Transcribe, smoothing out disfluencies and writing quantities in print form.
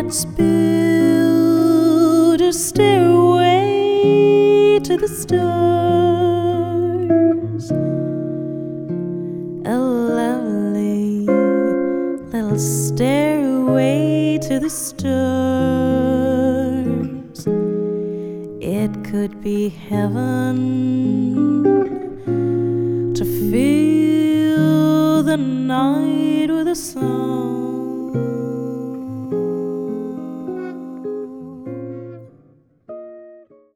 once built a stairway to the stars, a lovely little stairway to the stars. It could be heaven to fill the night with a song.